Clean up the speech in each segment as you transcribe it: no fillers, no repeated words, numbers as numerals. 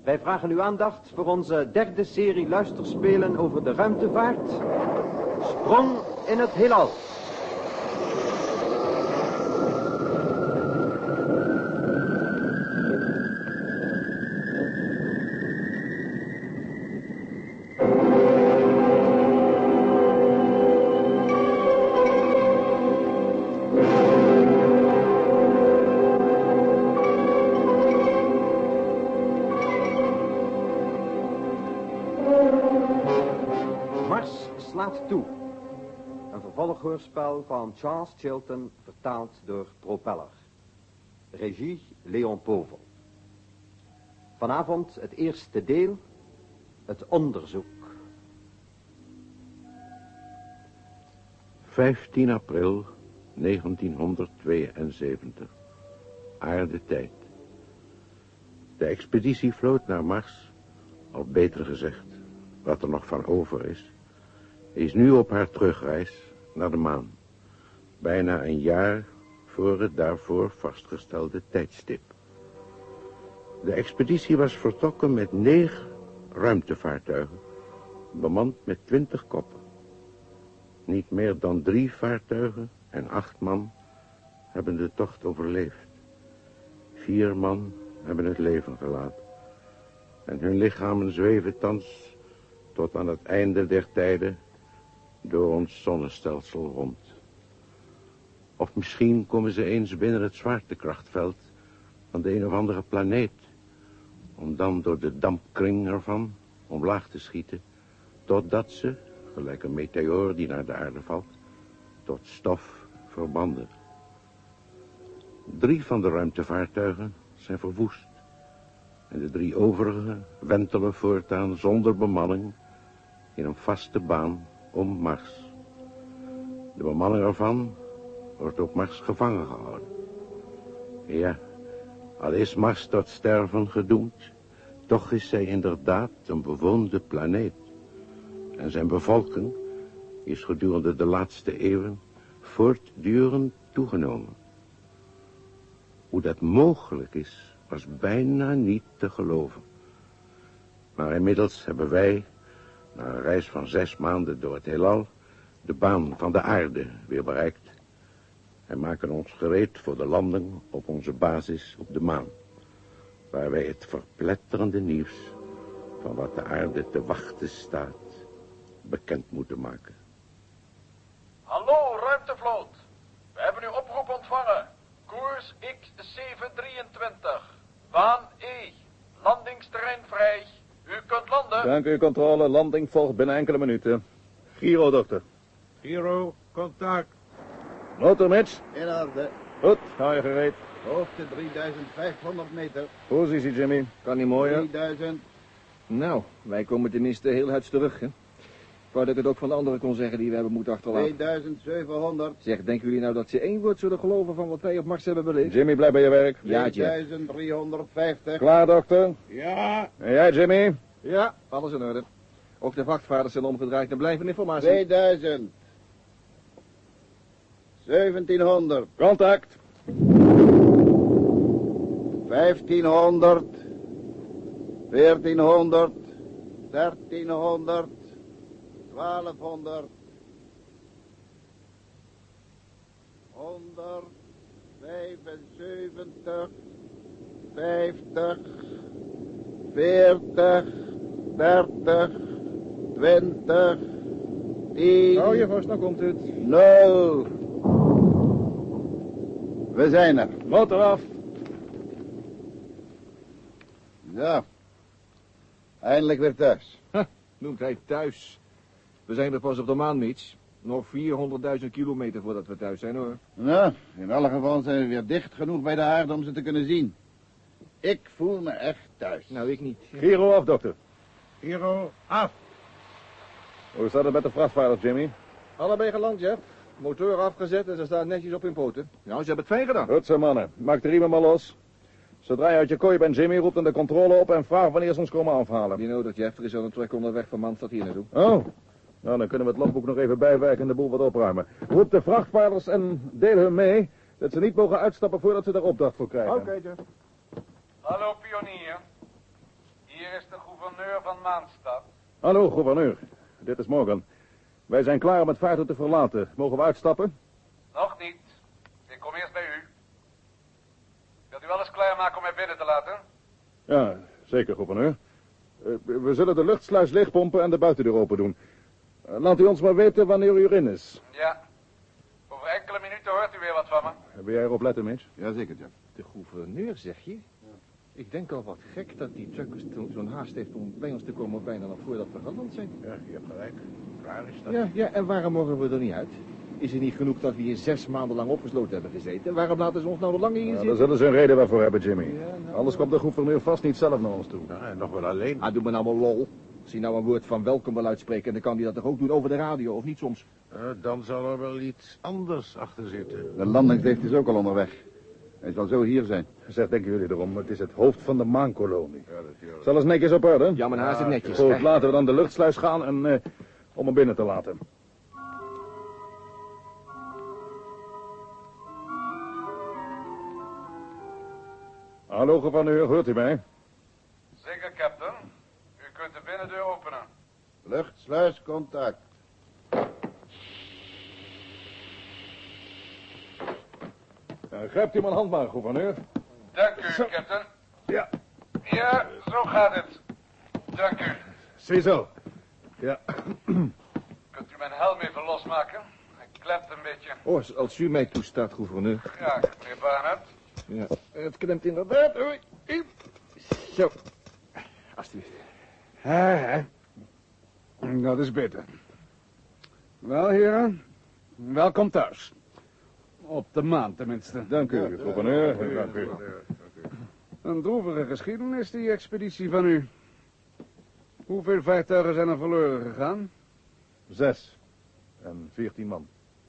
Wij vragen uw aandacht voor onze derde serie luisterspelen over de ruimtevaart. Sprong in het heelal. Slaat toe. Een vervolghoorspel van Charles Chilton, vertaald door Propeller. Regie Leon Povel. Vanavond het eerste deel, het onderzoek. 15 april 1972. Aardetijd. De expeditievloot naar Mars, of beter gezegd, wat er nog van over is nu op haar terugreis naar de maan. Bijna een jaar voor het daarvoor vastgestelde tijdstip. De expeditie was vertrokken met 9 ruimtevaartuigen, bemand met 20 koppen. Niet meer dan 3 vaartuigen en 8 man hebben de tocht overleefd. 4 man hebben het leven gelaten. En hun lichamen zweven thans tot aan het einde der tijden door ons zonnestelsel rond. Of misschien komen ze eens binnen het zwaartekrachtveld van de een of andere planeet, om dan door de dampkring ervan omlaag te schieten, totdat ze, gelijk een meteoor die naar de aarde valt, tot stof verbranden. 3 van de ruimtevaartuigen zijn verwoest en de 3 overige wentelen voortaan zonder bemanning in een vaste baan om Mars. De bemanning ervan wordt op Mars gevangen gehouden. Ja, al is Mars tot sterven gedoemd, toch is zij inderdaad een bewoonde planeet. En zijn bevolking is gedurende de laatste eeuwen voortdurend toegenomen. Hoe dat mogelijk is, was bijna niet te geloven. Maar inmiddels hebben wij, na een reis van 6 maanden door het heelal, de baan van de aarde weer bereikt en maken ons gereed voor de landing op onze basis op de maan, waar wij het verpletterende nieuws van wat de aarde te wachten staat bekend moeten maken. Hallo, ruimtevloot. We hebben uw oproep ontvangen. Koers X723. Baan E. Landingsterrein vrij. U kunt landen. Dank u, controle. Landing volgt binnen enkele minuten. Giro, dokter. Giro, contact. Motor, Mitch. In orde. Goed, hou je gereed. Hoogte 3500 meter. Positie, Jimmy. Kan niet mooier. 3000. Nou, wij komen tenminste heel huids terug, hè. Ik wou dat ik het ook van de anderen kon zeggen die we hebben moeten achterlaten. 2700. Zeg, denken jullie nou dat ze 1 woord zullen geloven van wat wij op Mars hebben beleefd? Jimmy, blijf bij je werk. Ja, Jeff. 2350. Klaar, dokter? Ja. En jij, Jimmy? Ja, alles in orde. Ook de vrachtvaarders zijn omgedraaid en blijven informatie. 2000. 1700. Contact. 1500. 1400. 1300. 1200. 175. 50. 40. 30. 20. 10. Hou je vast, nou komt het. 0. We zijn er. Motor af. Ja. Eindelijk weer thuis. Noemt hij thuis. We zijn er pas op de maan, Mitch. Nog 400.000 kilometer voordat we thuis zijn, hoor. Nou, in alle gevallen zijn we weer dicht genoeg bij de aarde om ze te kunnen zien. Ik voel me echt thuis. Nou, ik niet. Giro af, dokter. Giro, af. Hoe staat het met de vrachtvaarders, Jimmy? Allebei geland, Jeff. Motor afgezet en ze staan netjes op hun poten. Nou, ze hebben het fijn gedaan. Goed zo, mannen. Maak de riemen maar los. Zodra je uit je kooi bent, Jimmy, roept dan de controle op en vraag wanneer ze ons komen afhalen. Die nodig, Jeff. Er is al een truck onderweg van Manstad hier naartoe. Oh, nou dan kunnen we het logboek nog even bijwerken en de boel wat opruimen. Roep de vrachtvaarders en deel hun mee dat ze niet mogen uitstappen voordat ze daar opdracht voor krijgen. Oké, Jeff. Hallo, pionier. Hier Hier is de gouverneur van Maanstad. Hallo, gouverneur. Dit is Morgan. Wij zijn klaar om het vaartuig te verlaten. Mogen we uitstappen? Nog niet. Ik kom eerst bij u. Wilt u alles klaarmaken om mij binnen te laten? Ja, zeker, gouverneur. We zullen de luchtsluis leegpompen en de buitendeur open doen. Laat u ons maar weten wanneer u erin is. Ja. Over enkele minuten hoort u weer wat van me. Wil jij erop letten, Mitch? Jazeker, Jeff. De gouverneur, zeg je? Ik denk al wat gek dat die trucker zo'n haast heeft om bij ons te komen bijna nog voordat we geland zijn. Ja, je hebt gelijk. Klaar is dat. Ja, en waarom mogen we er niet uit? Is het niet genoeg dat we hier 6 maanden lang opgesloten hebben gezeten? Waarom laten ze ons nou nog langer hier Ja, daar zitten? zullen ze een reden waarvoor hebben, Jimmy. Ja, nou, Anders komt de gouverneur vast niet zelf naar ons toe. Ja, en nog wel alleen. Ah, doe me nou maar lol. Als hij nou een woord van welkom wil uitspreken, dan kan hij dat toch ook doen over de radio, of niet soms? Dan zal er wel iets anders achter zitten. De landingslift is ook al onderweg. Hij zal zo hier zijn. Zeg, denken jullie erom, het is het hoofd van de maankolonie. Ja, natuurlijk. Zal eens netjes op orde? Ja, maar nou is het netjes. Goed, hè? laten we dan de luchtsluis gaan en om hem binnen te laten. Hallo, gouverneur, hoort u mij? Zeker, captain. U kunt de binnendeur openen. Luchtsluis, contact. Grijpt u mijn hand maar, gouverneur. Dank u, captain. Ja, Ja, zo gaat het. Dank u. ziezo. Ja. Kunt u mijn helm even losmaken? Hij klept een beetje. Oh, als u mij toestaat, gouverneur. Ja, meneer Barnett. Ja, het klemt inderdaad. Oei. Zo. Alsjeblieft. Dat is beter. Wel, heren. Welkom thuis. Op de maan, tenminste. Dank u, gouverneur. Dank u. Een droevige geschiedenis, die expeditie van u. Hoeveel vaartuigen zijn er verloren gegaan? 6 en 14 man.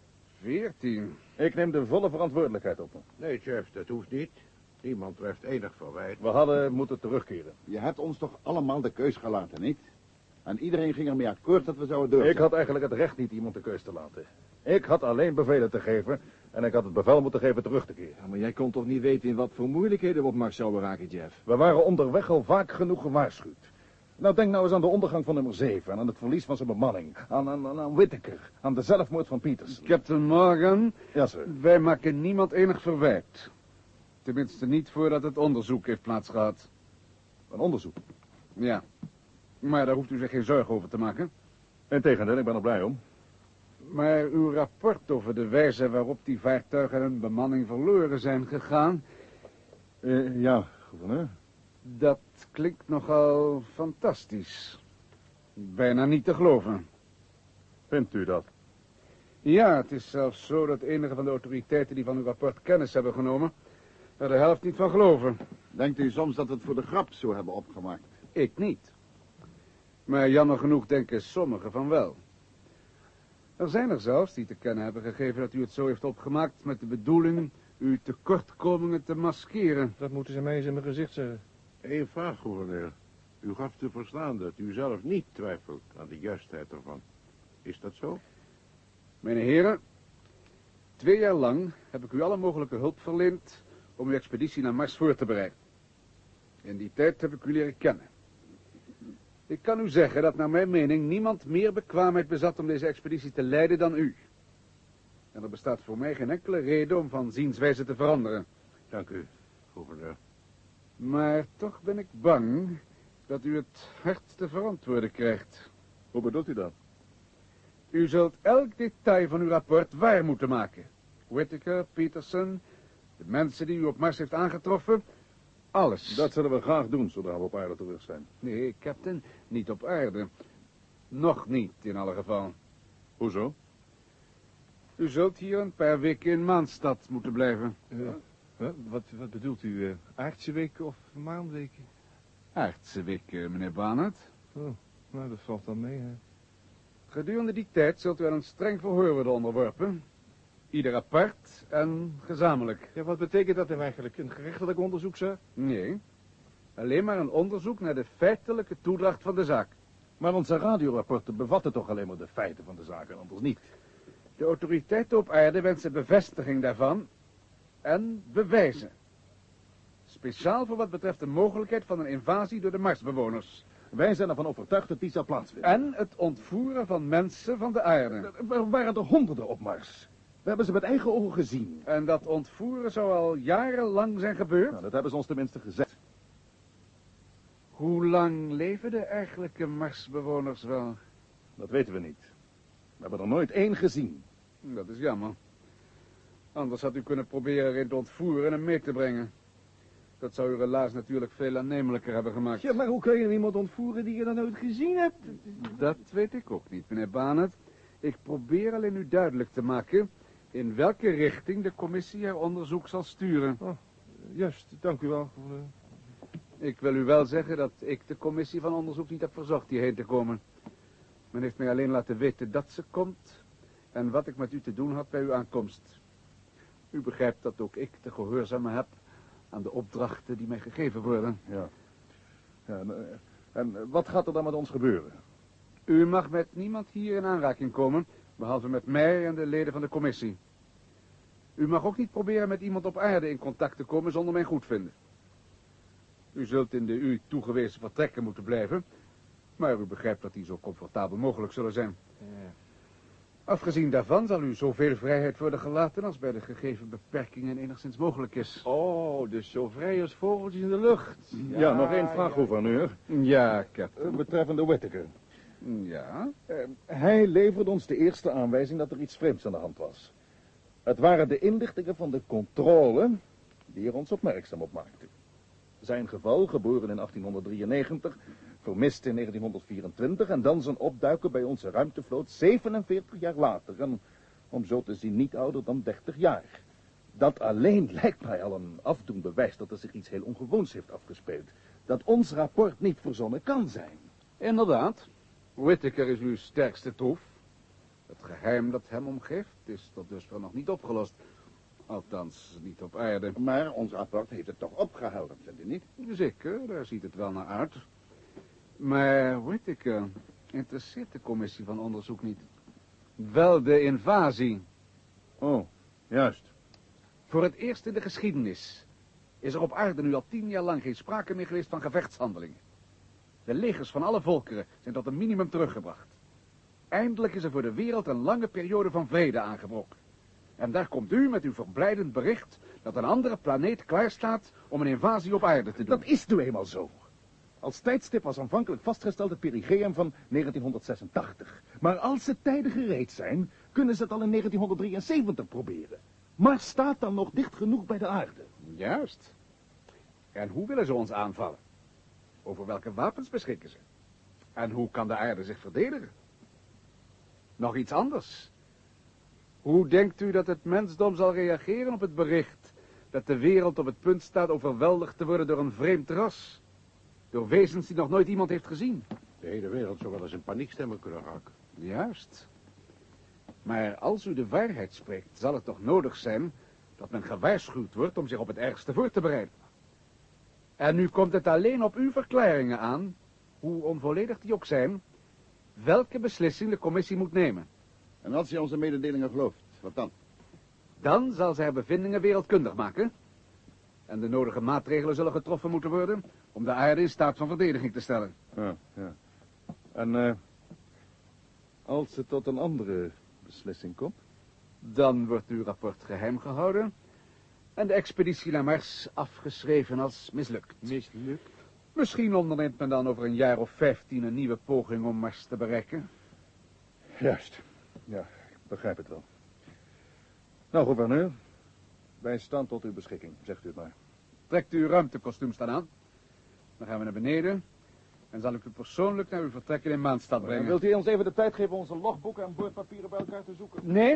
14. Ik neem de volle verantwoordelijkheid op me. Nee, Jeff, dat hoeft niet. Niemand treft enig verwijt. We hadden moeten terugkeren. Je hebt ons toch allemaal de keus gelaten, niet? En iedereen ging ermee akkoord dat we zouden doorgaan. Ik had eigenlijk het recht niet iemand de keus te laten. Ik had alleen bevelen te geven en ik had het bevel moeten geven terug te keren. Ja, maar jij kon toch niet weten in wat voor moeilijkheden we op Mars zouden raken, Jeff? We waren onderweg al vaak genoeg gewaarschuwd. Nou, denk nou eens aan de ondergang van nummer 7 en aan het verlies van zijn bemanning. Aan Whittaker, aan de zelfmoord van Peters. Captain Morgan, Ja, sir. wij maken niemand enig verwijt. Tenminste niet voordat het onderzoek heeft plaatsgehad. Een onderzoek. Ja. Maar daar hoeft u zich geen zorgen over te maken. Integendeel, ik ben er blij om. Maar uw rapport over de wijze waarop die vaartuigen en hun bemanning verloren zijn gegaan... Ja, gouverneur. dat klinkt nogal fantastisch. Bijna niet te geloven. Vindt u dat? Ja, het is zelfs zo dat enige van de autoriteiten die van uw rapport kennis hebben genomen... er de helft niet van geloven. Denkt u soms dat we het voor de grap zo hebben opgemaakt? Ik niet. Maar jammer genoeg denken sommigen van wel. Er zijn er zelfs die te kennen hebben gegeven dat u het zo heeft opgemaakt... met de bedoeling uw tekortkomingen te maskeren. Dat moeten ze mij eens in mijn gezicht zeggen. Eén vraag, gouverneur. U gaf te verstaan dat u zelf niet twijfelt aan de juistheid ervan. Is dat zo? Mijn heren, 2 jaar lang heb ik u alle mogelijke hulp verleend... om uw expeditie naar Mars voor te bereiden. In die tijd heb ik u leren kennen. Ik kan u zeggen dat naar mijn mening niemand meer bekwaamheid bezat om deze expeditie te leiden dan u. En er bestaat voor mij geen enkele reden om van zienswijze te veranderen. Dank u, gouverneur. Maar toch ben ik bang dat u het hard te verantwoorden krijgt. Hoe bedoelt u dat? U zult elk detail van uw rapport waar moeten maken. Whittaker, Peterson, de mensen die u op Mars heeft aangetroffen... alles. Dat zullen we graag doen, zodra we op aarde terug zijn. Nee, captain, niet op aarde. Nog niet, in alle geval. Hoezo? U zult hier een paar weken in Maanstad moeten blijven. Wat bedoelt u? Aardse weken of maanweken? Aardse weken, meneer Barnett. Oh, nou, dat valt dan mee, hè. Gedurende die tijd zult u aan een streng verhoor worden onderworpen. Ieder apart en gezamenlijk. Ja, wat betekent dat dan eigenlijk? Een gerechtelijk onderzoek, sir? Nee, alleen maar een onderzoek naar de feitelijke toedracht van de zaak. Maar onze radiorapporten bevatten toch alleen maar de feiten van de zaak en anders niet. De autoriteiten op aarde wensen bevestiging daarvan en bewijzen. speciaal voor wat betreft de mogelijkheid van een invasie door de Marsbewoners. Wij zijn ervan overtuigd dat die zal plaatsvinden. En het ontvoeren van mensen van de aarde. Er waren er honderden op Mars. We hebben ze met eigen ogen gezien. En dat ontvoeren zou al jarenlang zijn gebeurd? Nou, dat hebben ze ons tenminste gezegd. Hoe lang leven de eigenlijke Marsbewoners wel? Dat weten we niet. We hebben er nooit één gezien. Dat is jammer. Anders had u kunnen proberen erin te ontvoeren en mee te brengen. Dat zou uw relaas natuurlijk veel aannemelijker hebben gemaakt. Ja, maar hoe kun je nou iemand ontvoeren die je dan nooit gezien hebt? Dat weet ik ook niet, meneer Barnett. Ik probeer alleen u duidelijk te maken in welke richting de commissie haar onderzoek zal sturen. Oh, juist, dank u wel. Ik wil u wel zeggen dat ik de commissie van onderzoek niet heb verzocht hierheen te komen. Men heeft mij alleen laten weten dat ze komt en wat ik met u te doen had bij uw aankomst. U begrijpt dat ook ik te gehoorzamen heb aan de opdrachten die mij gegeven worden. Ja. En wat gaat er dan met ons gebeuren? U mag met niemand hier in aanraking komen, behalve met mij en de leden van de commissie. U mag ook niet proberen met iemand op aarde in contact te komen zonder mijn goedvinden. U zult in de u toegewezen vertrekken moeten blijven, maar u begrijpt dat die zo comfortabel mogelijk zullen zijn. Ja. Afgezien daarvan zal u zoveel vrijheid worden gelaten als bij de gegeven beperkingen enigszins mogelijk is. Oh, dus zo vrij als vogeltjes in de lucht. Ja, nog één vraag, gouverneur. Ja, captain. Betreffende Whittaker. Ja? Hij leverde ons de eerste aanwijzing dat er iets vreemds aan de hand was. Het waren de inlichtingen van de controle die er ons opmerkzaam op maakten. Zijn geval, geboren in 1893, vermist in 1924 en dan zijn opduiken bij onze ruimtevloot 47 jaar later. En om zo te zien niet ouder dan 30 jaar. Dat alleen lijkt mij al een afdoend bewijs dat er zich iets heel ongewoons heeft afgespeeld. Dat ons rapport niet verzonnen kan zijn. Inderdaad. Whittaker is uw sterkste troef. Het geheim dat hem omgeeft is tot dusver nog niet opgelost. Althans, niet op aarde. Maar ons rapport heeft het toch opgehouden, vindt u niet? Zeker, daar ziet het wel naar uit. Maar Whittaker interesseert de commissie van onderzoek niet. Wel de invasie. Oh, juist. Voor het eerst in de geschiedenis is er op aarde nu al 10 jaar lang geen sprake meer geweest van gevechtshandelingen. De legers van alle volkeren zijn tot een minimum teruggebracht. Eindelijk is er voor de wereld een lange periode van vrede aangebroken. En daar komt u met uw verblijdend bericht dat een andere planeet klaarstaat om een invasie op aarde te doen. Dat is nu eenmaal zo. Als tijdstip was aanvankelijk vastgesteld het perigeum van 1986. Maar als ze tijden gereed zijn, kunnen ze het al in 1973 proberen. Mars staat dan nog dicht genoeg bij de aarde. Juist. En hoe willen ze ons aanvallen? Over welke wapens beschikken ze? En hoe kan de aarde zich verdedigen? Nog iets anders. Hoe denkt u dat het mensdom zal reageren op het bericht dat de wereld op het punt staat overweldigd te worden door een vreemd ras? Door wezens die nog nooit iemand heeft gezien. De hele wereld zou wel eens in paniek kunnen raken. Juist. Maar als u de waarheid spreekt, zal het toch nodig zijn dat men gewaarschuwd wordt om zich op het ergste voor te bereiden. En nu komt het alleen op uw verklaringen aan, hoe onvolledig die ook zijn, welke beslissing de commissie moet nemen. En als je onze mededelingen gelooft, wat dan? Dan zal zij haar bevindingen wereldkundig maken. En de nodige maatregelen zullen getroffen moeten worden om de aarde in staat van verdediging te stellen. Ja. En als het tot een andere beslissing komt? Dan wordt uw rapport geheim gehouden en de expeditie naar Mars afgeschreven als mislukt. Mislukt? Misschien onderneemt men dan over een jaar of 15 een nieuwe poging om Mars te bereiken. Juist. Ja, ik begrijp het wel. Nou, gouverneur, wij staan tot uw beschikking, zegt u het maar. Trekt u uw ruimtekostuums dan aan. Dan gaan we naar beneden en zal ik u persoonlijk naar uw vertrekken in Maanstad brengen. Wilt u ons even de tijd geven onze logboeken en boordpapieren bij elkaar te zoeken? Nee.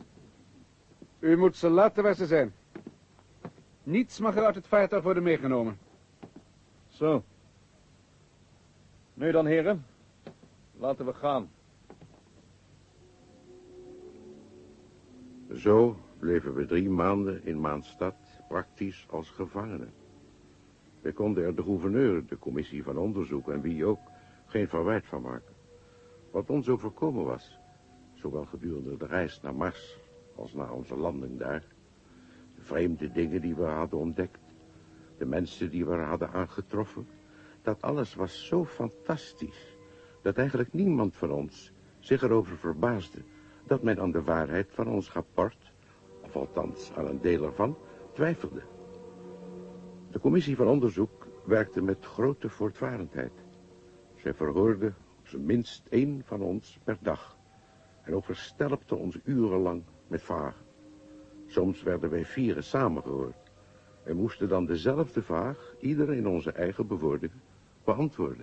U moet ze laten waar ze zijn. Niets mag er uit het vaartuig worden meegenomen. Zo. Nu dan, heren. Laten we gaan. Zo bleven we 3 maanden in Maanstad praktisch als gevangenen. We konden er de gouverneur, de commissie van onderzoek en wie ook geen verwijt van maken. Wat ons overkomen was, zowel gedurende de reis naar Mars als na onze landing daar, de vreemde dingen die we hadden ontdekt, de mensen die we hadden aangetroffen. Dat alles was zo fantastisch, dat eigenlijk niemand van ons zich erover verbaasde dat men aan de waarheid van ons rapport, of althans aan een deel ervan, twijfelde. De commissie van onderzoek werkte met grote voortvarendheid. Zij verhoorde op zijn minst 1 van ons per dag en overstelpte ons urenlang met vragen. Soms werden wij 4 samengehoord en moesten dan dezelfde vraag, ieder in onze eigen bewoordingen, beantwoorden.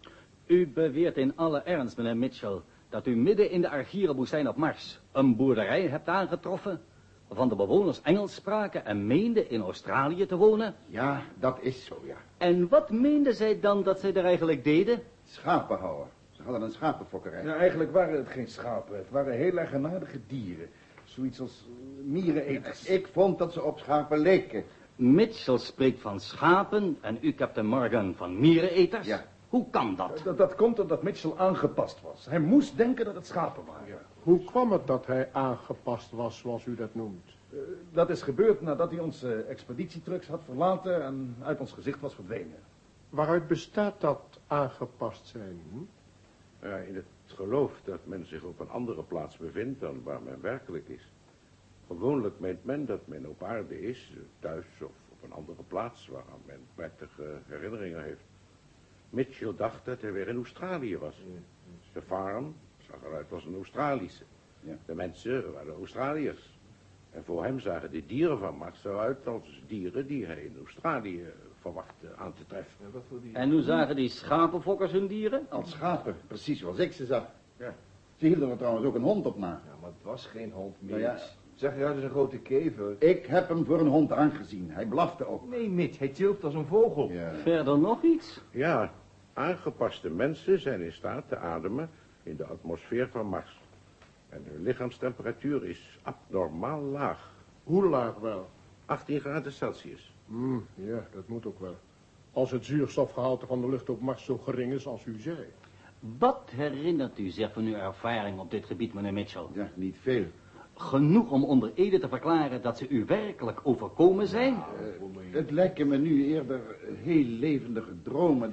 U beweert in alle ernst, meneer Mitchell, dat u midden in de Argierenwoestijn op Mars een boerderij hebt aangetroffen, waarvan de bewoners Engels spraken en meenden in Australië te wonen? Ja, dat is zo, ja. En wat meenden zij dan dat zij er eigenlijk deden? Schapen houden. Ze hadden een schapenfokkerij. Ja, eigenlijk waren het geen schapen. Het waren heel eigenaardige dieren. Zoiets als miereneters. Ik vond dat ze op schapen leken. Mitchell spreekt van schapen en u, Captain Morgan, van miereneters? Ja. Hoe kan dat? Dat komt omdat Mitchell aangepast was. Hij moest denken dat het schapen waren. Hoe kwam het dat hij aangepast was, zoals u dat noemt? Dat is gebeurd nadat hij onze expeditietrucks had verlaten en uit ons gezicht was verdwenen. Waaruit bestaat dat aangepast zijn? Ja, in het geloof dat men zich op een andere plaats bevindt dan waar men werkelijk is. Gewoonlijk meent men dat men op aarde is, thuis of op een andere plaats waaraan men prettige herinneringen heeft. Mitchell dacht dat hij weer in Australië was. De farm zag eruit als een Australische. Ja. De mensen waren Australiërs. En voor hem zagen de dieren van Mars eruit als dieren die hij in Australië verwachtte aan te treffen. En hoe zagen die schapenfokkers hun dieren? Als schapen, precies zoals ik ze zag. Ja. Ze hielden er trouwens ook een hond op na. Ja, maar het was geen hond meer. Nou ja. Zeg eruit als een grote kever. Ik heb hem voor een hond aangezien. Hij blafte ook. Nee, Mitch, hij chilpt als een vogel. Ja. Verder nog iets? Ja, aangepaste mensen zijn in staat te ademen in de atmosfeer van Mars. En hun lichaamstemperatuur is abnormaal laag. Hoe laag wel? 18 graden Celsius. Ja, dat moet ook wel. Als het zuurstofgehalte van de lucht op Mars zo gering is als u zei. Wat herinnert u zich van uw ervaring op dit gebied, meneer Mitchell? Ja, niet veel. Genoeg om onder ede te verklaren dat ze u werkelijk overkomen zijn? Het lijken me nu eerder heel levendige dromen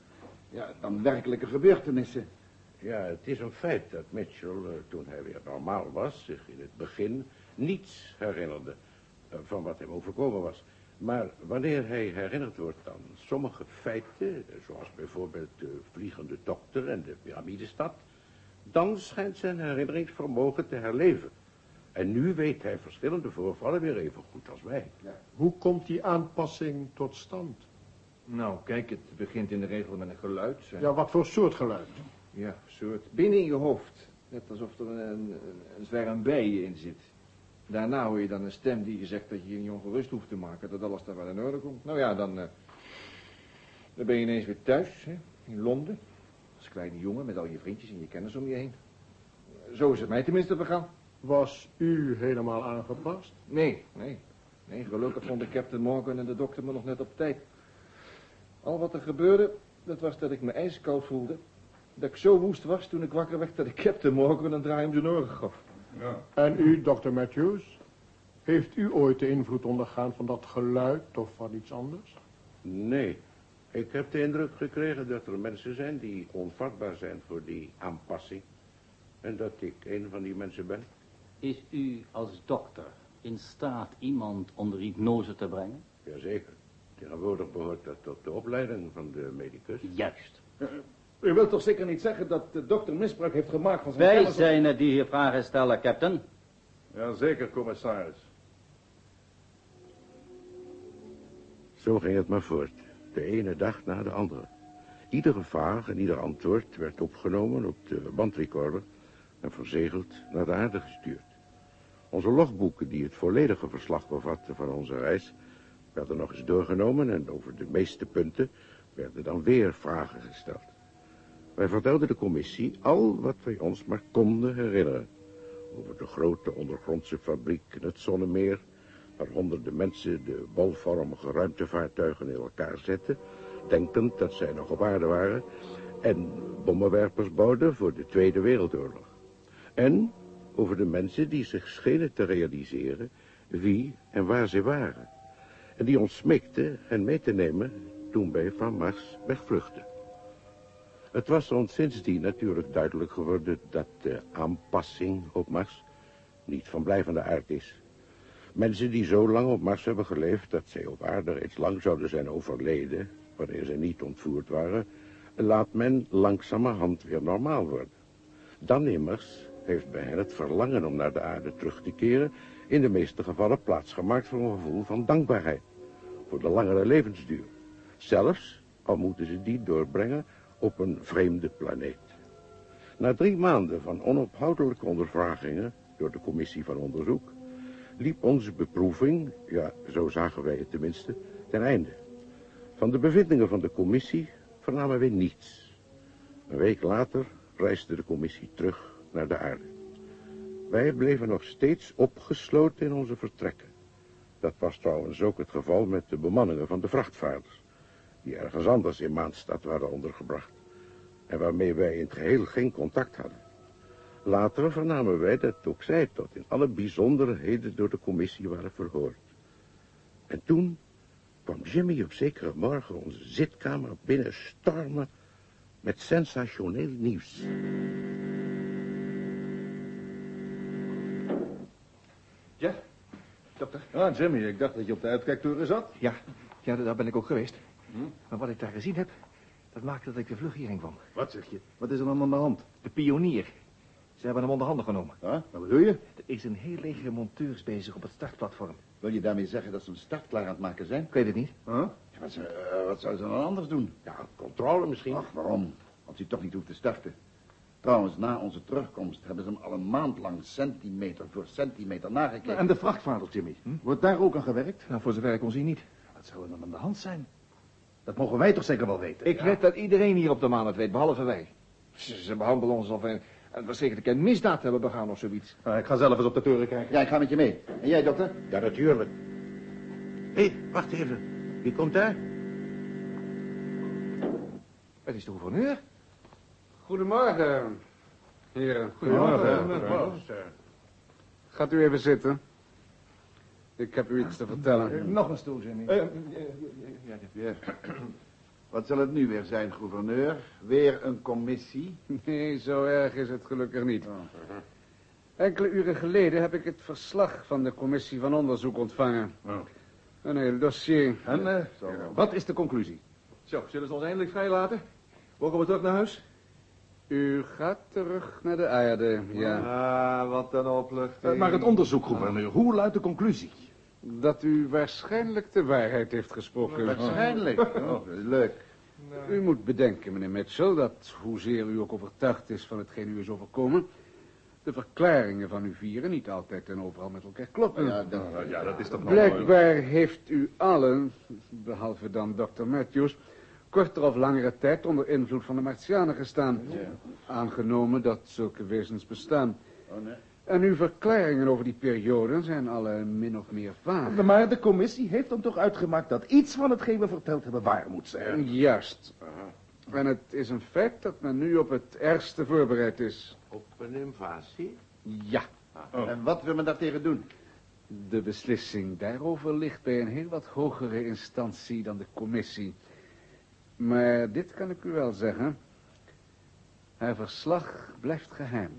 dan werkelijke gebeurtenissen. Ja, het is een feit dat Mitchell, toen hij weer normaal was, zich in het begin niets herinnerde van wat hem overkomen was. Maar wanneer hij herinnerd wordt aan sommige feiten, zoals bijvoorbeeld de vliegende dokter en de piramidestad, dan schijnt zijn herinneringsvermogen te herleven. En nu weet hij verschillende voorvallen weer even goed als wij. Ja. Hoe komt die aanpassing tot stand? Nou, kijk, het begint in de regel met een geluid. Hè. Ja, wat voor soort geluid? Ja, soort. Binnen in je hoofd. Net alsof er een zwerm bijen in zit. Daarna hoor je dan een stem die je zegt dat je je niet ongerust hoeft te maken. Dat alles daar wel in orde komt. Nou ja, dan ben je ineens weer thuis, hè, in Londen. Als kleine jongen met al je vriendjes en je kennis om je heen. Zo is het mij tenminste begaan. Was u helemaal aangepast? Nee, gelukkig vonden Captain Morgan en de dokter me nog net op tijd. Al wat er gebeurde, dat was dat ik me ijskoud voelde. Dat ik zo woest was toen ik wakker werd dat ik Captain Morgan een draai om zijn oren gaf. Ja. En u, Dr. Matthews? Heeft u ooit de invloed ondergaan van dat geluid of van iets anders? Nee, ik heb de indruk gekregen dat er mensen zijn die onvatbaar zijn voor die aanpassing. En dat ik een van die mensen ben. Is u als dokter in staat iemand onder hypnose te brengen? Jazeker. Tegenwoordig behoort dat tot de opleiding van de medicus. Juist. U wilt toch zeker niet zeggen dat de dokter misbruik heeft gemaakt van zijn Wij kennis? zijn het die hier vragen stellen, Captain. Jazeker, commissaris. Zo ging het maar voort. De ene dag na de andere. Iedere vraag en ieder antwoord werd opgenomen op de bandrecorder en verzegeld naar de aarde gestuurd. Onze logboeken, die het volledige verslag bevatten van onze reis, werden nog eens doorgenomen en over de meeste punten werden dan weer vragen gesteld. Wij vertelden de commissie al wat wij ons maar konden herinneren. Over de grote ondergrondse fabriek in het Zonnemeer, waar honderden mensen de bolvormige ruimtevaartuigen in elkaar zetten, denkend dat zij nog op aarde waren, en bommenwerpers bouwden voor de Tweede Wereldoorlog. En over de mensen die zich schenen te realiseren wie en waar ze waren. En die ons smeekte hen mee te nemen toen wij van Mars wegvluchtten. Het was ons sindsdien natuurlijk duidelijk geworden dat de aanpassing op Mars niet van blijvende aard is. Mensen die zo lang op Mars hebben geleefd dat zij op aarde reeds lang zouden zijn overleden, wanneer ze niet ontvoerd waren, laat men langzamerhand weer normaal worden. Dan immers heeft bij hen het verlangen om naar de aarde terug te keren in de meeste gevallen plaatsgemaakt voor een gevoel van dankbaarheid, voor de langere levensduur. Zelfs al moeten ze die doorbrengen op een vreemde planeet. Na 3 maanden van onophoudelijke ondervragingen door de commissie van onderzoek liep onze beproeving, ja, zo zagen wij het tenminste, ten einde. Van de bevindingen van de commissie vernamen wij niets. Een week later reisde de commissie terug naar de aarde. Wij bleven nog steeds opgesloten in onze vertrekken. Dat was trouwens ook het geval met de bemanningen van de vrachtvaarders, die ergens anders in Maanstad waren ondergebracht en waarmee wij in het geheel geen contact hadden. Later vernamen wij dat ook zij tot in alle bijzonderheden door de commissie waren verhoord. En toen kwam Jimmy op zekere morgen onze zitkamer binnen stormen met sensationeel nieuws. Jeff? Dokter? Ah, Jimmy, ik dacht dat je op de uitkijktoren zat. Ja, daar ben ik ook geweest. Maar wat ik daar gezien heb, dat maakte dat ik de vlug hierheen kwam. Wat zeg je? Wat is er dan aan de hand? De pionier. Ze hebben hem onder handen genomen. Ah, wat bedoel je? Er is een heel leger monteurs bezig op het startplatform. Wil je daarmee zeggen dat ze een start klaar aan het maken zijn? Ik weet het niet. Huh? Ja, wat zouden ze dan anders doen? Ja, controle misschien. Ach, waarom? Als hij toch niet hoeft te starten. Trouwens, na onze terugkomst hebben ze hem al een maand lang centimeter voor centimeter nagekeken. En de vrachtvaarders, Jimmy? Wordt daar ook aan gewerkt? Nou, voor zover ik kon zien niet. Wat zou er dan aan de hand zijn? Dat mogen wij toch zeker wel weten? Ik weet dat iedereen hier op de maan het weet, behalve wij. Ze behandelen ons alsof we zeker een misdaad hebben begaan of zoiets. Ik ga zelf eens op de toren kijken. Ja, ik ga met je mee. En jij, dokter? Ja, natuurlijk. Hé, wacht even. Wie komt daar? Het is de gouverneur. Goedemorgen, heren. Goedemorgen. Gaat u even zitten. Ik heb u iets te vertellen. Nog een stoel, Jimmy. Ja. Wat zal het nu weer zijn, gouverneur? Weer een commissie? Nee, zo erg is het gelukkig niet. Enkele uren geleden heb ik het verslag van de commissie van onderzoek ontvangen. Een heel dossier. En wat is de conclusie? Zo, zullen ze ons eindelijk vrijlaten? Mogen we terug naar huis? U gaat terug naar de aarde, ja. Ah, wat een opluchting. Maar het onderzoek, gouverneur, hoe luidt de conclusie? Dat u waarschijnlijk de waarheid heeft gesproken. Waarschijnlijk. Oh, leuk. U moet bedenken, meneer Mitchell, dat hoezeer u ook overtuigd is van hetgeen u is overkomen, de verklaringen van u vieren niet altijd en overal met elkaar kloppen. Ja, dat is toch Blijkbaar heeft u allen, behalve dan Dr. Matthews, korter of langere tijd onder invloed van de Martianen gestaan. Ja. Aangenomen dat zulke wezens bestaan. Oh, nee. En uw verklaringen over die periode zijn alle min of meer vaag. Maar de commissie heeft dan toch uitgemaakt dat iets van hetgeen we verteld hebben waar moet zijn. Juist. En het is een feit dat men nu op het ergste voorbereid is. Op een invasie? Ja. En wat wil men daartegen doen? De beslissing daarover ligt bij een heel wat hogere instantie dan de commissie. Maar dit kan ik u wel zeggen. Haar verslag blijft geheim.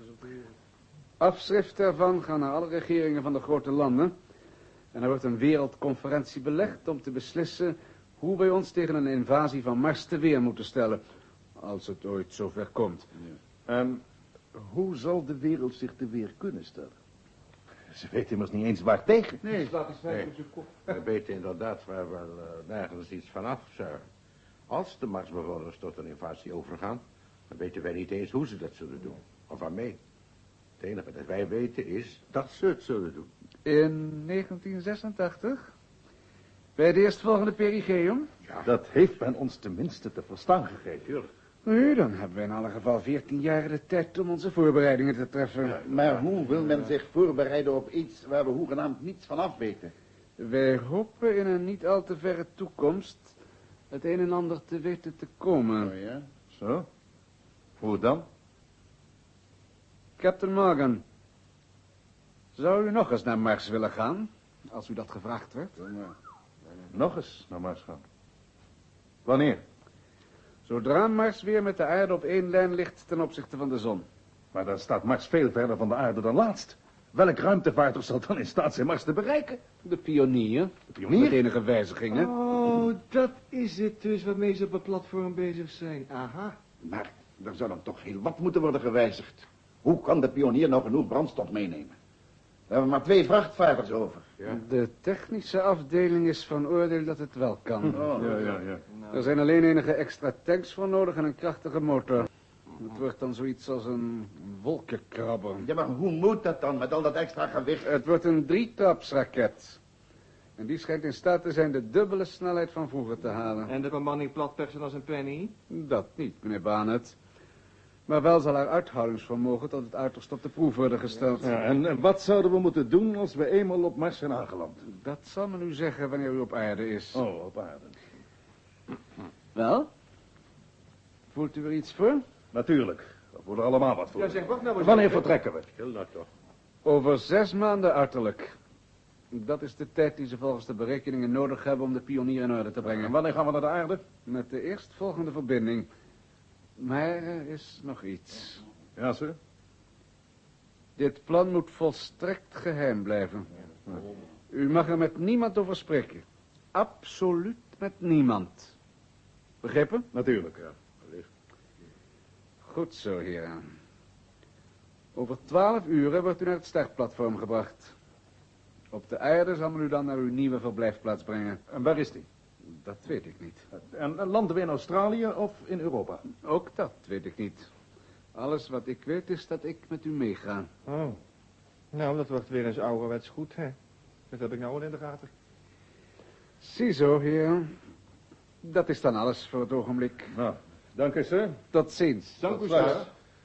Afschriften daarvan gaan naar alle regeringen van de grote landen. En er wordt een wereldconferentie belegd om te beslissen hoe wij ons tegen een invasie van Mars te weer moeten stellen. Als het ooit zover komt. En hoe zal de wereld zich te weer kunnen stellen? Ze weten immers niet eens waar tegen. Nee. We weten inderdaad waar wel nergens iets van af zou. Als de Marsbewoners tot een invasie overgaan, dan weten wij niet eens hoe ze dat zullen doen. Of waarmee. Het enige dat wij weten is dat ze het zullen doen. In 1986? Bij het eerstvolgende perigeum? Ja. Dat heeft men ons tenminste te verstaan gegeven. Tuurlijk. Nu, dan hebben we in alle geval 14 jaar de tijd om onze voorbereidingen te treffen. Maar hoe wil men zich voorbereiden op iets waar we hoegenaamd niets van af weten? Wij hopen in een niet al te verre toekomst het een en ander te weten te komen. Oh ja? Zo? Hoe dan? Captain Morgan, zou u nog eens naar Mars willen gaan, als u dat gevraagd werd? nog eens naar Mars gaan. Wanneer? Zodra Mars weer met de aarde op één lijn ligt ten opzichte van de zon. Maar dan staat Mars veel verder van de aarde dan laatst. Welk ruimtevaartuig zal dan in staat zijn Mars te bereiken? De pionier. De pionier? Met enige wijzigingen. Oh, dat is het dus waarmee ze op het platform bezig zijn. Aha. Maar er zou dan toch heel wat moeten worden gewijzigd. Hoe kan de pionier nou genoeg brandstof meenemen? We hebben maar 2 vrachtvaarders over. Ja. De technische afdeling is van oordeel dat het wel kan. Oh, Ja. Er zijn alleen enige extra tanks voor nodig en een krachtige motor. Het wordt dan zoiets als een wolkenkrabber. Ja, maar hoe moet dat dan met al dat extra gewicht? Het wordt een 3-trapsraket. En die schijnt in staat te zijn de dubbele snelheid van vroeger te halen. En de bemanning platpersen als een penny? Dat niet, meneer Barnett. Maar wel zal haar uithoudingsvermogen tot het uiterste op de proef worden gesteld. Ja, en wat zouden we moeten doen als we eenmaal op Mars zijn aangeland? Dat zal men u zeggen wanneer u op aarde is. Oh, op aarde. Wel? Voelt u er iets voor? Natuurlijk. We voelen er allemaal wat voor. Ja, zeg, wacht nou eens. Wanneer vertrekken we? Heel nou toch. Over 6 maanden uiterlijk. Dat is de tijd die ze volgens de berekeningen nodig hebben om de pionier in orde te brengen. En wanneer gaan we naar de aarde? Met de eerstvolgende verbinding. Maar er is nog iets. Ja, sir. Dit plan moet volstrekt geheim blijven. U mag er met niemand over spreken. Absoluut met niemand. Begrepen? Natuurlijk, ja. Goed zo, heren. Over 12 uren wordt u naar het startplatform gebracht. Op de aarde zal men u dan naar uw nieuwe verblijfplaats brengen. En waar is die? Dat weet ik niet. En landen we in Australië of in Europa? Ook dat weet ik niet. Alles wat ik weet is dat ik met u meega. Oh. Nou, dat wordt weer eens ouderwets goed, hè. Dat heb ik nou al in de gaten. Ziezo, heren. Dat is dan alles voor het ogenblik. Nou, dank u, sir. Tot ziens. Dank u, straks. sir.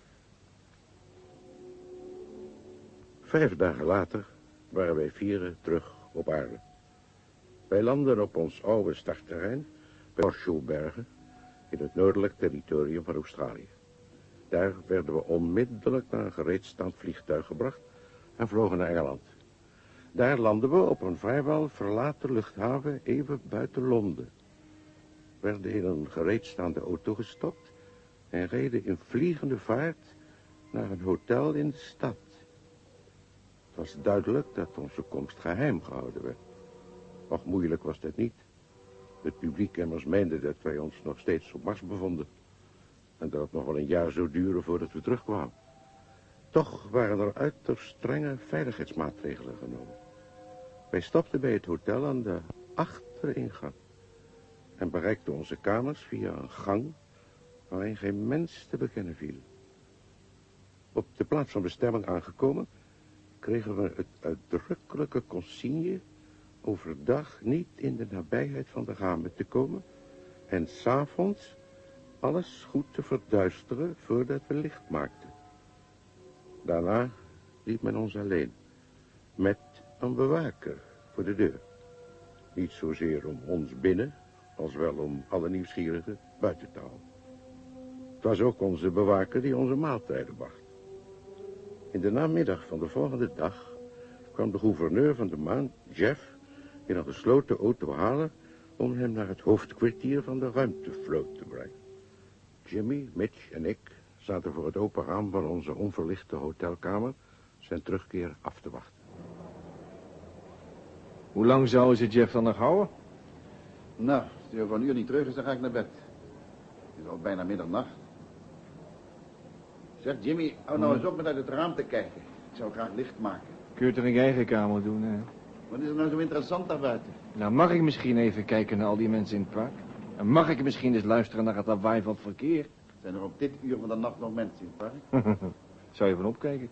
5 dagen later waren wij 4 terug op aarde. Wij landden op ons oude startterrein bij Horseshoe-bergen in het noordelijk territorium van Australië. Daar werden we onmiddellijk naar een gereedstaand vliegtuig gebracht en vlogen naar Engeland. Daar landden we op een vrijwel verlaten luchthaven even buiten Londen. Werden in een gereedstaande auto gestopt en reden in vliegende vaart naar een hotel in de stad. Het was duidelijk dat onze komst geheim gehouden werd. Och, moeilijk was dat niet. Het publiek immers meende dat wij ons nog steeds op Mars bevonden. En dat het nog wel een jaar zou duren voordat we terugkwamen. Toch waren er uiterst strenge veiligheidsmaatregelen genomen. Wij stopten bij het hotel aan de achteringang. En bereikten onze kamers via een gang waarin geen mens te bekennen viel. Op de plaats van bestemming aangekomen kregen we het uitdrukkelijke consigne overdag niet in de nabijheid van de ramen te komen en 's avonds alles goed te verduisteren voordat we licht maakten. Daarna liet men ons alleen, met een bewaker voor de deur. Niet zozeer om ons binnen, als wel om alle nieuwsgierigen buiten te houden. Het was ook onze bewaker die onze maaltijden bracht. In de namiddag van de volgende dag kwam de gouverneur van de maan, Jeff, in een gesloten auto halen om hem naar het hoofdkwartier van de ruimtevloot te brengen. Jimmy, Mitch en ik zaten voor het open raam van onze onverlichte hotelkamer zijn terugkeer af te wachten. Hoe lang zouden ze Jeff dan nog houden? Nou, als hij over een uur niet terug is, dan ga ik naar bed. Het is al bijna middernacht. Zeg, Jimmy, hou nou eens op met uit het raam te kijken. Ik zou graag licht maken. Kun je het er in je eigen kamer doen, hè? Wat is er nou zo interessant daar buiten? Nou, mag ik misschien even kijken naar al die mensen in het park? En mag ik misschien eens luisteren naar het lawaai van het verkeer? Zijn er op dit uur van de nacht nog mensen in het park? Zou je van opkijken?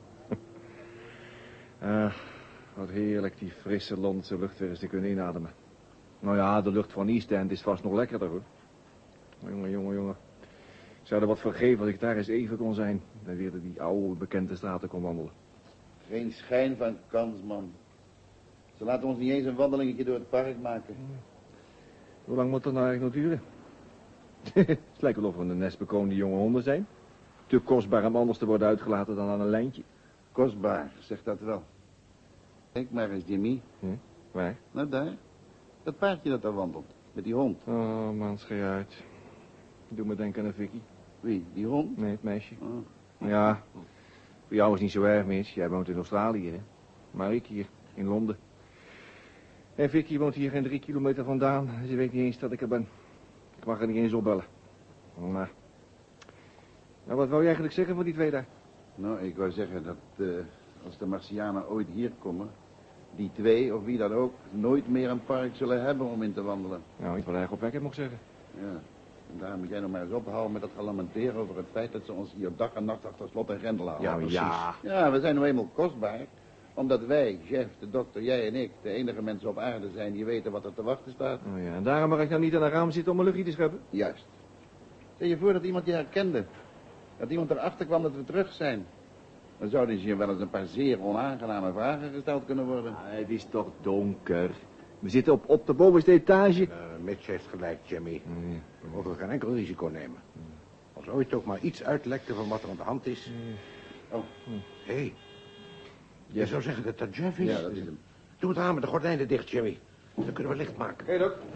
Wat heerlijk die frisse Londense lucht weer eens te kunnen inademen. Nou ja, de lucht van East End is vast nog lekkerder, hoor. Jongen. Ik zou er wat voor geven als ik daar eens even kon zijn. En weer die oude bekende straten kon wandelen. Geen schijn van kans, man. Ze laten ons niet eens een wandelingetje door het park maken. Hoe lang moet dat nou eigenlijk nog duren? Het lijkt wel of we een nest bekoonde jonge honden zijn. Te kostbaar om anders te worden uitgelaten dan aan een lijntje. Kostbaar, zeg dat wel. Kijk maar eens, Jimmy. Waar? Nou, daar. Dat paardje dat daar wandelt, met die hond. Oh, man, schei uit. Doe me denken aan Vicky. Wie, die hond? Nee, het meisje. Oh. Ja, voor jou is het niet zo erg, mis. Jij woont in Australië, hè. Maar ik hier, in Londen. En Vicky woont hier geen 3 kilometer vandaan. Ze weet niet eens dat ik er ben. Ik mag er niet eens opbellen. Nou, wat wou je eigenlijk zeggen van die twee daar? Nou, ik wou zeggen dat als de Martianen ooit hier komen... die twee, of wie dat ook, nooit meer een park zullen hebben om in te wandelen. Nou, iets wat eigenlijk opwekkend mocht zeggen. Ja, en daar moet jij nog maar eens ophouden met dat gelamenteer over het feit... dat ze ons hier dag en nacht achter slot en grendel houden. Ja, precies. Ja, we zijn nou eenmaal kostbaar. Omdat wij, chef, de dokter, jij en ik... de enige mensen op aarde zijn die weten wat er te wachten staat. Oh ja, en daarom mag ik nou niet aan een raam zitten om een luchtje te scheppen? Juist. Stel je voor dat iemand je herkende. Dat iemand erachter kwam dat we terug zijn. Dan zouden ze je wel eens een paar zeer onaangename vragen gesteld kunnen worden. Het is toch donker. We zitten op de bovenste etage. Mitch heeft gelijk, Jimmy. We mogen geen enkel risico nemen. Als ooit ook maar iets uitlekte van wat er aan de hand is. Oh. Hé, je zou zeggen dat dat Jeff is? Ja, dat is hem. Doe het raam met de gordijnen dicht, Jimmy. Dan kunnen we licht maken. Hé, Dok.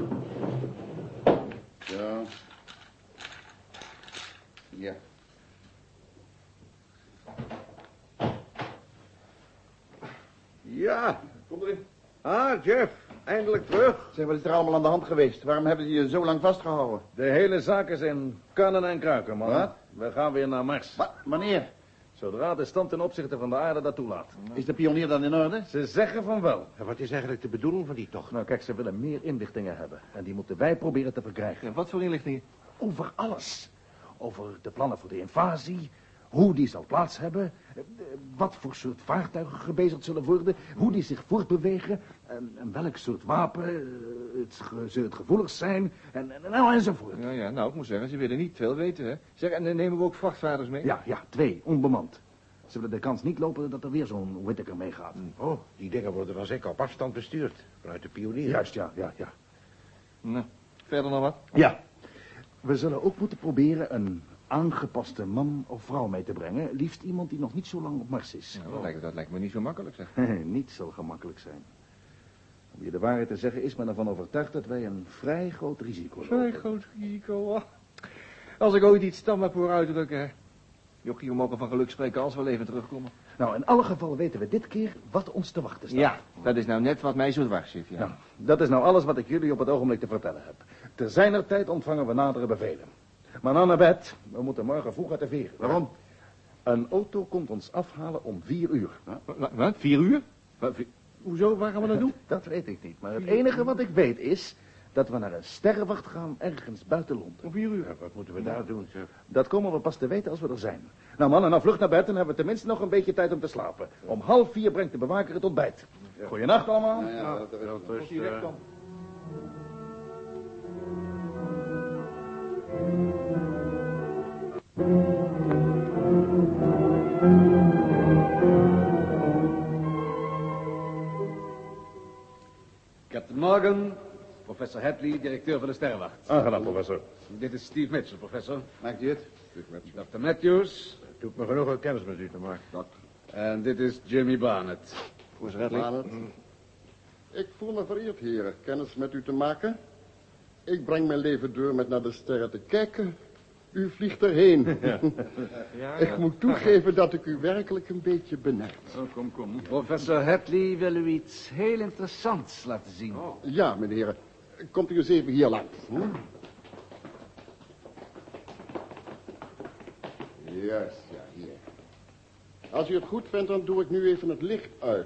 Ja. Ja. Ja. Kom erin. Ah, Jeff. Eindelijk terug. Zeg, wat is er allemaal aan de hand geweest? Waarom hebben ze je zo lang vastgehouden? De hele zaak is in kannen en kruiken, man. Wat? We gaan weer naar Mars. Wat? Wanneer? Zodra de stand ten opzichte van de aarde dat toelaat. Is de pionier dan in orde? Ze zeggen van wel. En wat is eigenlijk de bedoeling van die tocht? Nou, kijk, ze willen meer inlichtingen hebben. En die moeten wij proberen te verkrijgen. Ja, wat voor inlichtingen? Over alles. Over de plannen voor de invasie. Hoe die zal plaats hebben. Wat voor soort vaartuigen gebezigd zullen worden. Hoe die zich voortbewegen. En welk soort wapen het gevoelig zijn. Enzovoort. Ja, nou, ik moet zeggen, ze willen niet veel weten, hè. Zeg, en dan nemen we ook vrachtvaarders mee? Ja, 2, onbemand. Ze willen de kans niet lopen dat er weer zo'n Whittaker meegaat. Oh, die dingen worden dan zeker op afstand bestuurd. Vanuit de pionier. Juist, ja. Nou, verder nog wat? Ja. We zullen ook moeten proberen een aangepaste man of vrouw mee te brengen. Liefst iemand die nog niet zo lang op Mars is. Ja, dat lijkt me niet zo makkelijk, zeg. Niet zo gemakkelijk zijn. Om je de waarheid te zeggen is men ervan overtuigd dat wij een vrij groot risico lopen. Vrij groot risico, oh. Als ik ooit iets dan maar voor uitdrukken, hè. Jochie, we mogen van geluk spreken als we leven terugkomen. Nou, in alle gevallen weten we dit keer wat ons te wachten staat. Ja, dat is nou net wat mij zo dwars zit, ja. Nou, dat is nou alles wat ik jullie op het ogenblik te vertellen heb. Ter zijner tijd ontvangen we nadere bevelen. Maar nou naar bed. We moeten morgen vroeg uit de veer. Waarom? Een auto komt ons afhalen om 4 uur. Wat? 4 uur? Hoezo? Waar gaan we naartoe? Dat weet ik niet. Maar het enige wat ik weet is dat we naar een sterrenwacht gaan ergens buiten Londen. Om 4 uur? Ja, wat moeten we daar doen, zeg? Dat komen we pas te weten als we er zijn. Nou mannen, nou vlug naar bed en hebben we tenminste nog een beetje tijd om te slapen. Om 3:30 brengt de bewaker het ontbijt. Goeienacht allemaal. Ja, dat is Captain Morgan, professor Hadley, directeur van de Sterrenwacht. Aangenaam, professor. Dit is Steve Mitchell, professor. Maakt u het? Dr. Matthews. Het doet me genoeg een kennis met u te maken. En dit is Jimmy Barnett. Barnett. Ik voel me vereerd, heren, kennis met u te maken. Ik breng mijn leven door met naar de sterren te kijken. U vliegt erheen. Ik moet toegeven dat ik u werkelijk een beetje benijd. Oh, kom. Professor Hadley wil u iets heel interessants laten zien. Ja, meneer. Komt u eens even hier langs. Juist, ja, hier. Als u het goed vindt, dan doe ik nu even het licht uit.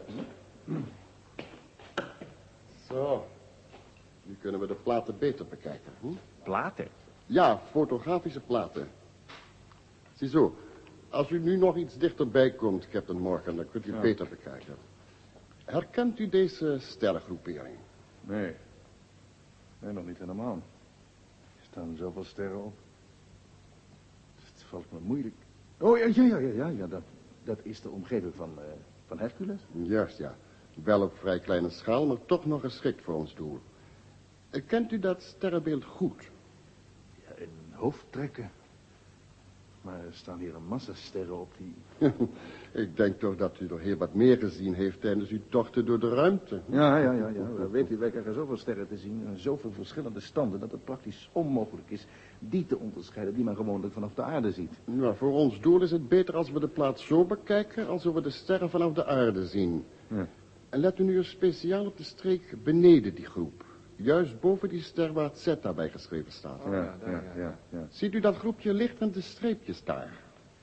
Zo. Nu kunnen we de platen beter bekijken. Platen? Ja, fotografische platen. Ziezo, als u nu nog iets dichterbij komt, Captain Morgan, dan kunt u het beter bekijken. Herkent u deze sterrengroepering? Nee, nog niet helemaal. Er staan zoveel sterren op. Het valt me moeilijk. Oh, ja, dat is de omgeving van Hercules. Juist, ja. Wel op vrij kleine schaal, maar toch nog geschikt voor ons doel. Kent u dat sterrenbeeld goed? Ja, in hoofdtrekken. Maar er staan hier een massa sterren op die... Ik denk toch dat u er heel wat meer gezien heeft tijdens uw tochten door de ruimte. Ja. Weet u, wij krijgen zoveel sterren te zien en zoveel verschillende standen... dat het praktisch onmogelijk is die te onderscheiden die men gewoonlijk vanaf de aarde ziet. Nou, voor ons doel is het beter als we de plaats zo bekijken... als we de sterren vanaf de aarde zien. Ja. En let u nu eens speciaal op de streek beneden die groep. Juist boven die ster waar het Zeta bij geschreven staat. Ja. Ziet u dat groepje lichtende streepjes daar?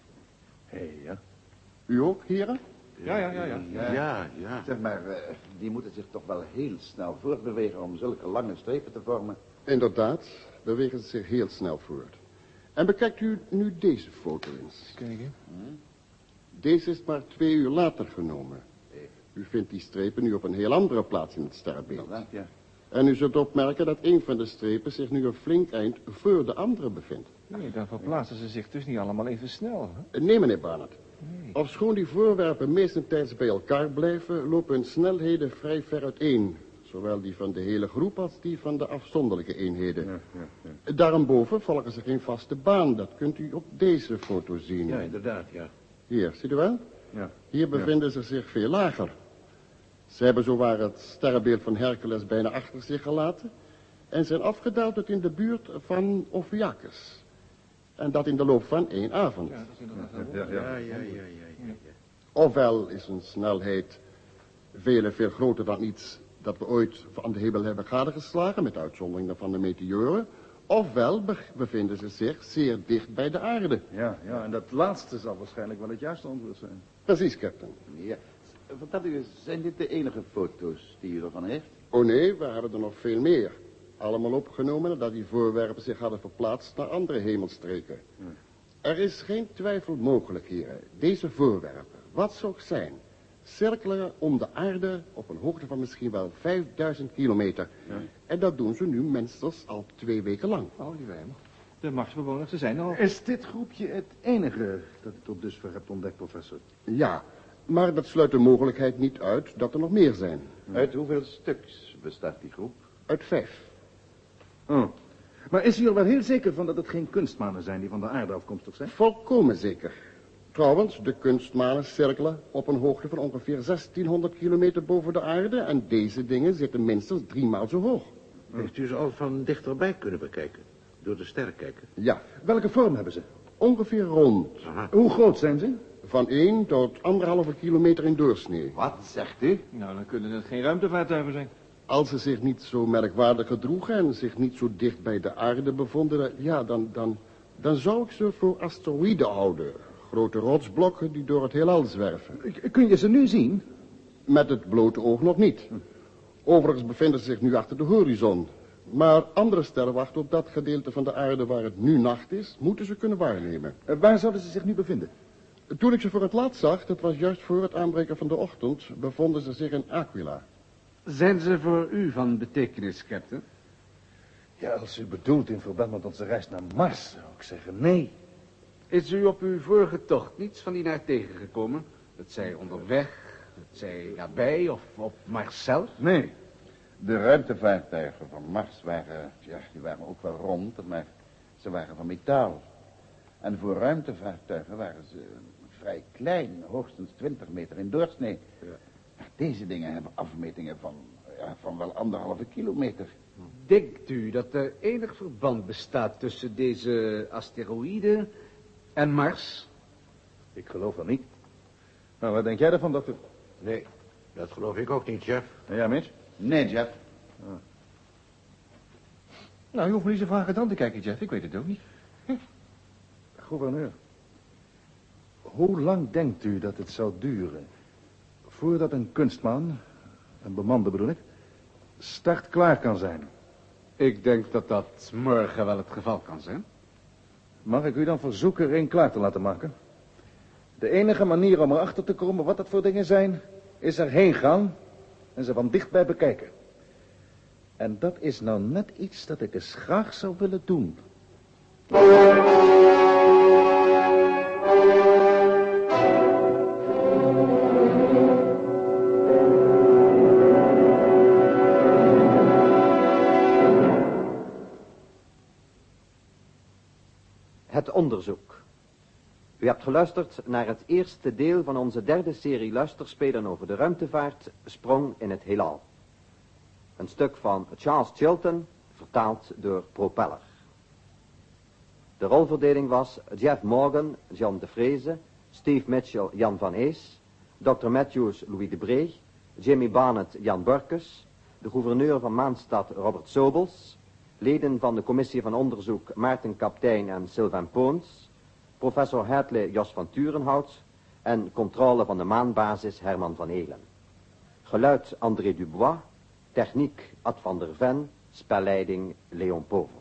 Ja. U ook, heren? Ja. Zeg maar, die moeten zich toch wel heel snel voortbewegen om zulke lange strepen te vormen. Inderdaad, bewegen ze zich heel snel voort. En bekijkt u nu deze foto eens. Kijken. Deze is maar 2 uur later genomen. U vindt die strepen nu op een heel andere plaats in het sterrenbeeld. Ja. En u zult opmerken dat een van de strepen zich nu een flink eind voor de andere bevindt. Nee, dan verplaatsen ze zich dus niet allemaal even snel. Hè? Nee, meneer Barnard. Ofschoon die voorwerpen meestentijds bij elkaar blijven, lopen hun snelheden vrij ver uiteen. Zowel die van de hele groep als die van de afzonderlijke eenheden. Daarboven volgen ze geen vaste baan. Dat kunt u op deze foto zien. Ja, inderdaad, ja. Hier, ziet u wel? Ja. Hier bevinden ze zich veel lager. Ze hebben zowaar het sterrenbeeld van Hercules bijna achter zich gelaten... en zijn afgedaald tot in de buurt van Ophiuchus. En dat in de loop van 1 avond. Ja, dat is inderdaad Ja. Ofwel is een snelheid veel groter dan iets dat we ooit van de hemel hebben gadegeslagen... met uitzondering van de meteoren... ofwel bevinden ze zich zeer dicht bij de aarde. Ja, en dat laatste zal waarschijnlijk wel het juiste antwoord zijn. Precies, captain. Ja. Vertel u eens, zijn dit de enige foto's die u ervan heeft? Oh nee, we hebben er nog veel meer. Allemaal opgenomen nadat die voorwerpen zich hadden verplaatst naar andere hemelstreken. Er is geen twijfel mogelijk, heren. Deze voorwerpen, wat ze ook zijn, cirkelen om de aarde op een hoogte van misschien wel 5000 kilometer. En dat doen ze nu minstens al 2 weken lang. Oh, die wijmen. De Marsbewoners, ze zijn al... Is dit groepje het enige dat u tot dusver hebt ontdekt, professor? Ja, maar dat sluit de mogelijkheid niet uit dat er nog meer zijn. Uit hoeveel stuks bestaat die groep? Uit 5. Oh. Maar is u er wel heel zeker van dat het geen kunstmanen zijn die van de aarde afkomstig zijn? Volkomen zeker. Trouwens, de kunstmanen cirkelen op een hoogte van ongeveer 1600 kilometer boven de aarde... en deze dingen zitten minstens 3 maal zo hoog. Heeft u ze al van dichterbij kunnen bekijken? Door de sterrenkijker? Ja, Welke vorm hebben ze? ongeveer rond. Hoe groot zijn ze? Van 1 tot 1,5 kilometer in doorsnee. Wat zegt u? Nou, dan kunnen het geen ruimtevaartuigen zijn. Als ze zich niet zo merkwaardig gedroegen en zich niet zo dicht bij de aarde bevonden... ja, dan zou ik ze voor asteroïden houden. Grote rotsblokken die door het heelal zwerven. Kun je ze nu zien? Met het blote oog nog niet. Overigens bevinden ze zich nu achter de horizon. Maar andere sterren wachten op dat gedeelte van de aarde waar het nu nacht is... moeten ze kunnen waarnemen. Waar zouden ze zich nu bevinden? Toen ik ze voor het laatst zag, dat was juist voor het aanbreken van de ochtend... bevonden ze zich in Aquila. Zijn ze voor u van betekenis, captain? Ja, als u bedoelt in verband met onze reis naar Mars, zou ik zeggen nee. Is u op uw vorige tocht niets van die naar tegengekomen? Het zij onderweg, het zij nabij of op Mars zelf? Nee. De ruimtevaartuigen van Mars die waren ook wel rond, maar ze waren van metaal. En voor ruimtevaartuigen waren ze vrij klein, hoogstens 20 meter in doorsnee. Ja. Deze dingen hebben afmetingen van wel 1,5 kilometer. Denkt u dat er enig verband bestaat tussen deze asteroïden en Mars? Ik geloof dat niet. Nou, wat denk jij ervan, dokter? Nee, dat geloof ik ook niet, Jeff. Ja, Mitch? Nee, Jeff. Nou, je hoeft me niet zo vragen aan te kijken, Jeff. Ik weet het ook niet. Gouverneur, hoe lang denkt u dat het zou duren... voordat een kunstman, een bemande bedoel ik... startklaar kan zijn? Ik denk dat dat morgen wel het geval kan zijn. Mag ik u dan verzoeken er een klaar te laten maken? De enige manier om erachter te komen wat dat voor dingen zijn... is erheen gaan en ze van dichtbij bekijken. En dat is nou net iets dat ik eens graag zou willen doen. Het onderzoek. U hebt geluisterd naar het eerste deel van onze derde serie luisterspelen over de ruimtevaart, Sprong in het heelal. Een stuk van Charles Chilton, vertaald door Propeller. De rolverdeling was Jeff Morgan, John de Vreese, Steve Mitchell, Jan van Ees, Dr. Matthews, Louis de Bree, Jimmy Barnett, Jan Burkes, de gouverneur van Maanstad, Robert Sobels, leden van de commissie van onderzoek Maarten Kaptein en Sylvain Poons, professor Hadley Jos van Turenhout en controle van de maanbasis Herman van Eelen. Geluid André Dubois, techniek Ad van der Ven, spelleiding Leon Pover.